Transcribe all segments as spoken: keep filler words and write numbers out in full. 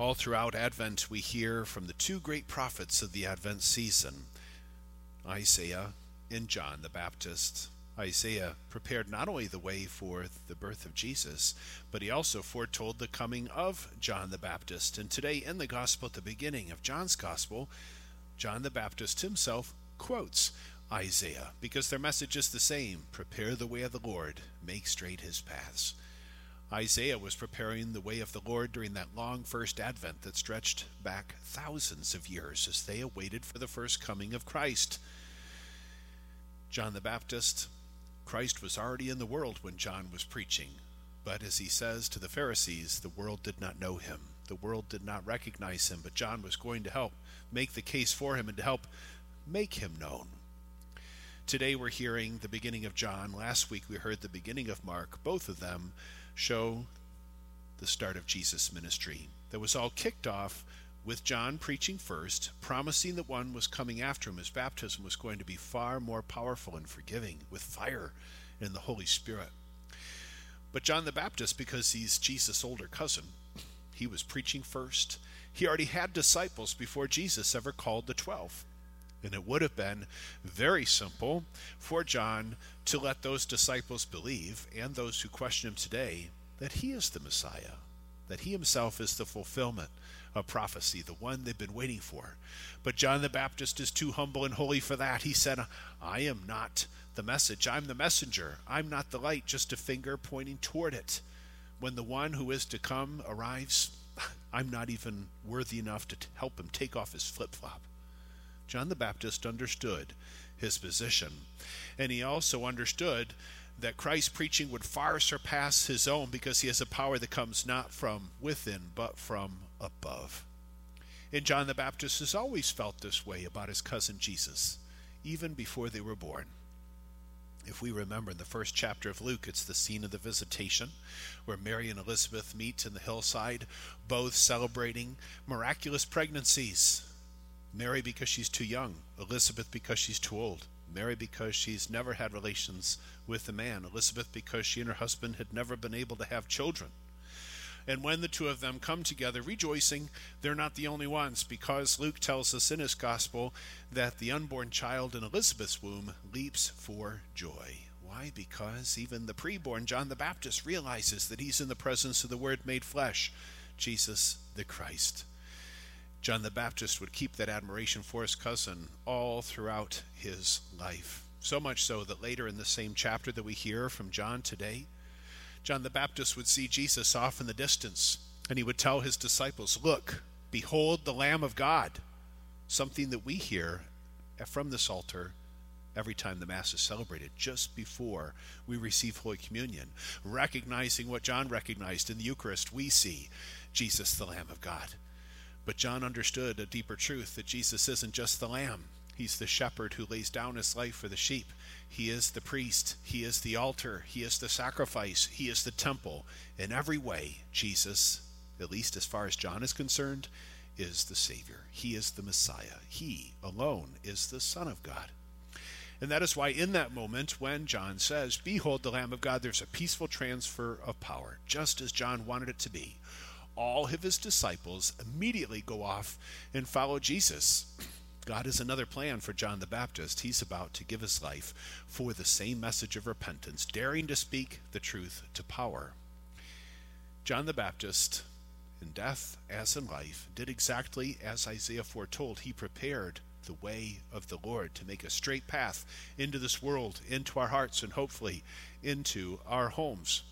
All throughout Advent, we hear from the two great prophets of the Advent season, Isaiah and John the Baptist. Isaiah prepared not only the way for the birth of Jesus, but he also foretold the coming of John the Baptist. And today in the Gospel, at the beginning of John's Gospel, John the Baptist himself quotes Isaiah because their message is the same: prepare the way of the Lord, make straight his paths. Isaiah was preparing the way of the Lord during that long first Advent that stretched back thousands of years as they awaited for the first coming of Christ. John the Baptist, Christ was already in the world when John was preaching, but as he says to the Pharisees, the world did not know him. The world did not recognize him, but John was going to help make the case for him and to help make him known. Today we're hearing the beginning of John. Last week we heard the beginning of Mark. Both of them show the start of Jesus' ministry that was all kicked off with John preaching first, promising that one was coming after him. His baptism was going to be far more powerful and forgiving, with fire and the Holy Spirit. But John the Baptist, because he's Jesus' older cousin, he was preaching first. He already had disciples before Jesus ever called the twelve. And it would have been very simple for John to let those disciples believe, and those who question him today, that he is the Messiah, that he himself is the fulfillment of prophecy, the one they've been waiting for. But John the Baptist is too humble and holy for that. He said, I am not the message, I'm the messenger. I'm not the light, just a finger pointing toward it. When the one who is to come arrives, I'm not even worthy enough to help him take off his flip-flop. John the Baptist understood his position, and he also understood that Christ's preaching would far surpass his own because he has a power that comes not from within but from above. And John the Baptist has always felt this way about his cousin Jesus, even before they were born. If we remember in the first chapter of Luke, it's the scene of the visitation where Mary and Elizabeth meet in the hillside, both celebrating miraculous pregnancies. Mary because she's too young, Elizabeth because she's too old. Mary because she's never had relations with a man, Elizabeth because she and her husband had never been able to have children. And when the two of them come together rejoicing, they're not the only ones, because Luke tells us in his gospel that the unborn child in Elizabeth's womb leaps for joy. Why? Because even the preborn John the Baptist realizes that he's in the presence of the Word made flesh, Jesus the Christ. John the Baptist would keep that admiration for his cousin all throughout his life. So much so that later in the same chapter that we hear from John today, John the Baptist would see Jesus off in the distance, and he would tell his disciples, look, behold the Lamb of God, something that we hear from this altar every time the Mass is celebrated, just before we receive Holy Communion. Recognizing what John recognized in the Eucharist, we see Jesus, the Lamb of God. But John understood a deeper truth, that Jesus isn't just the lamb. He's the shepherd who lays down his life for the sheep. He is the priest. He is the altar. He is the sacrifice. He is the temple. In every way, Jesus, at least as far as John is concerned, is the Savior. He is the Messiah. He alone is the Son of God. And that is why in that moment when John says, behold the Lamb of God, there's a peaceful transfer of power, just as John wanted it to be. All of his disciples immediately go off and follow Jesus. God has another plan for John the Baptist. He's about to give his life for the same message of repentance, daring to speak the truth to power. John the Baptist, in death as in life, did exactly as Isaiah foretold. He prepared the way of the Lord to make a straight path into this world, into our hearts, and hopefully into our homes.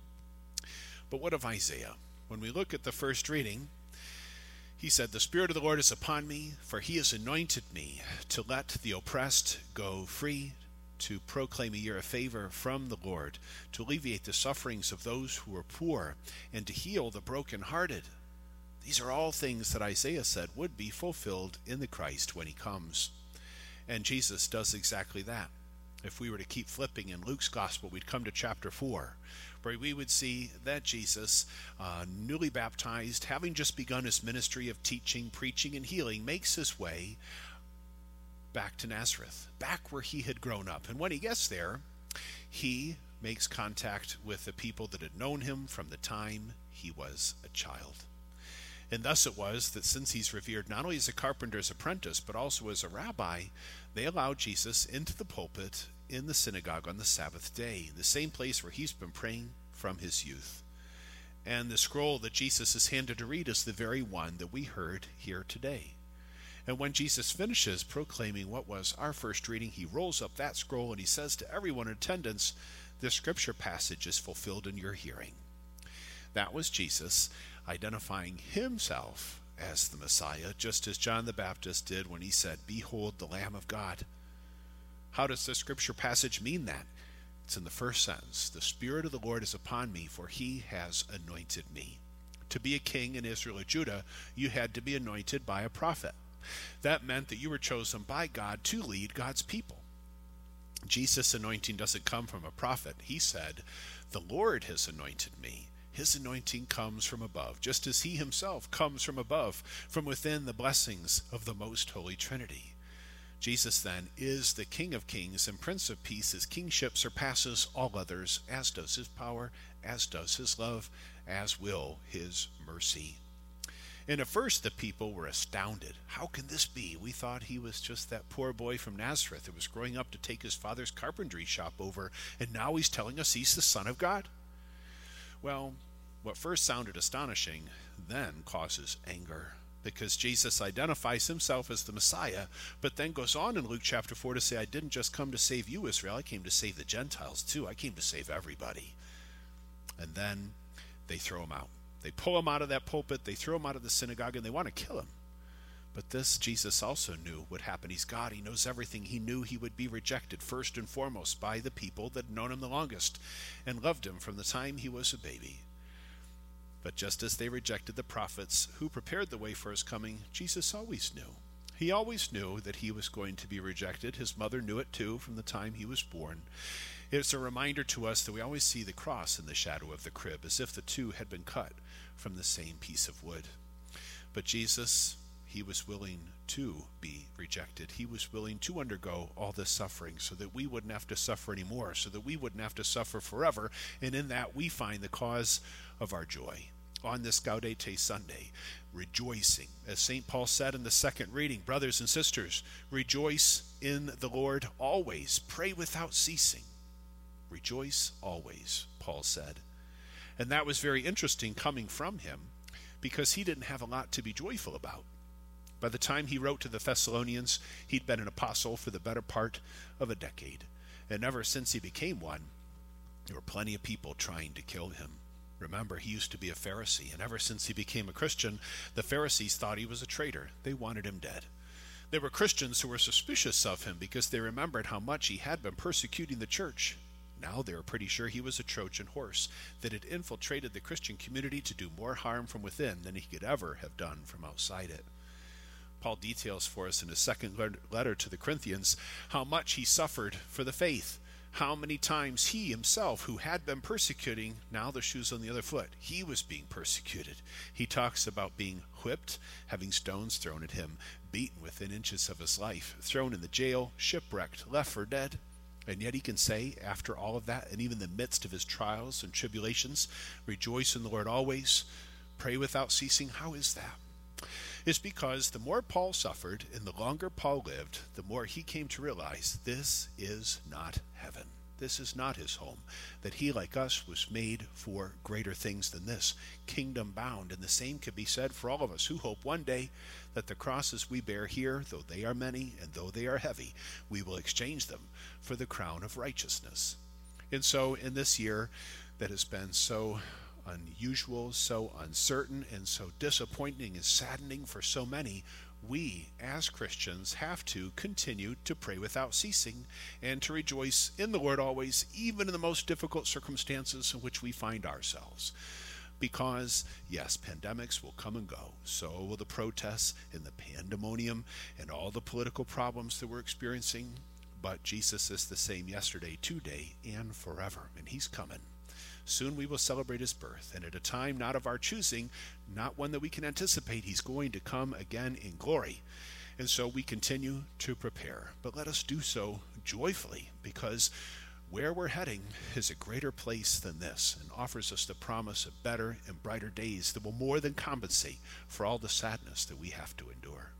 But what of Isaiah? When we look at the first reading, he said, the Spirit of the Lord is upon me, for he has anointed me to let the oppressed go free, to proclaim a year of favor from the Lord, to alleviate the sufferings of those who are poor, and to heal the brokenhearted. These are all things that Isaiah said would be fulfilled in the Christ when he comes. And Jesus does exactly that. If we were to keep flipping in Luke's Gospel, we'd come to chapter four, where we would see that Jesus, uh, newly baptized, having just begun his ministry of teaching, preaching, and healing, makes his way back to Nazareth, back where he had grown up. And when he gets there, he makes contact with the people that had known him from the time he was a child. And thus it was that since he's revered not only as a carpenter's apprentice, but also as a rabbi, they allowed Jesus into the pulpit in the synagogue on the Sabbath day, the same place where he's been praying from his youth. And the scroll that Jesus is handed to read is the very one that we heard here today. And when Jesus finishes proclaiming what was our first reading, he rolls up that scroll and he says to everyone in attendance, "This scripture passage is fulfilled in your hearing." That was Jesus identifying himself as the Messiah, just as John the Baptist did when he said, "Behold the Lamb of God." How does the scripture passage mean that? It's in the first sentence. "The Spirit of the Lord is upon me, for he has anointed me." To be a king in Israel or Judah, you had to be anointed by a prophet. That meant that you were chosen by God to lead God's people. Jesus' anointing doesn't come from a prophet. He said, "The Lord has anointed me." His anointing comes from above, just as he himself comes from above, from within the blessings of the most holy Trinity. Jesus then is the King of Kings and Prince of Peace. His kingship surpasses all others, as does his power, as does his love, as will his mercy. And at first the people were astounded. How can this be? We thought he was just that poor boy from Nazareth who was growing up to take his father's carpentry shop over, and now he's telling us he's the Son of God? Well, what first sounded astonishing then causes anger, because Jesus identifies himself as the Messiah, but then goes on in Luke chapter four to say, "I didn't just come to save you, Israel. I came to save the Gentiles too. I came to save everybody." And then they throw him out. They pull him out of that pulpit. They throw him out of the synagogue, and they want to kill him. But this Jesus also knew would happen. He's God. He knows everything. He knew he would be rejected first and foremost by the people that had known him the longest and loved him from the time he was a baby. But just as they rejected the prophets who prepared the way for his coming, Jesus always knew. He always knew that he was going to be rejected. His mother knew it too from the time he was born. It's a reminder to us that we always see the cross in the shadow of the crib, as if the two had been cut from the same piece of wood. But Jesus, he was willing to be rejected. He was willing to undergo all this suffering so that we wouldn't have to suffer anymore, so that we wouldn't have to suffer forever. And in that we find the cause of our joy. On this Gaudete Sunday, rejoicing. As Saint Paul said in the second reading, "Brothers and sisters, rejoice in the Lord always. Pray without ceasing." Rejoice always, Paul said. And that was very interesting coming from him, because he didn't have a lot to be joyful about. By the time he wrote to the Thessalonians, he'd been an apostle for the better part of a decade. And ever since he became one, there were plenty of people trying to kill him. Remember, he used to be a Pharisee, and ever since he became a Christian, the Pharisees thought he was a traitor. They wanted him dead. There were Christians who were suspicious of him because they remembered how much he had been persecuting the church. Now they were pretty sure he was a Trojan horse that had infiltrated the Christian community to do more harm from within than he could ever have done from outside it. Paul details for us in his second letter to the Corinthians how much he suffered for the faith, how many times he himself, who had been persecuting, now the shoe's on the other foot, he was being persecuted. He talks about being whipped, having stones thrown at him, beaten within inches of his life, thrown in the jail, shipwrecked, left for dead. And yet he can say, after all of that, and even in the midst of his trials and tribulations, rejoice in the Lord always, pray without ceasing. How is that? It's because the more Paul suffered and the longer Paul lived, the more he came to realize this is not heaven. This is not his home. That he, like us, was made for greater things than this, kingdom bound. And the same could be said for all of us who hope one day that the crosses we bear here, though they are many and though they are heavy, we will exchange them for the crown of righteousness. And so in this year that has been so unusual, so uncertain, and so disappointing and saddening for so many, we as Christians have to continue to pray without ceasing and to rejoice in the Lord always, even in the most difficult circumstances in which we find ourselves. Because, yes, pandemics will come and go. So will the protests and the pandemonium and all the political problems that we're experiencing. But Jesus is the same yesterday, today, and forever. And he's coming. Soon we will celebrate his birth, and at a time not of our choosing, not one that we can anticipate. He's going to come again in glory. And so we continue to prepare. But let us do so joyfully, because where we're heading is a greater place than this and offers us the promise of better and brighter days that will more than compensate for all the sadness that we have to endure.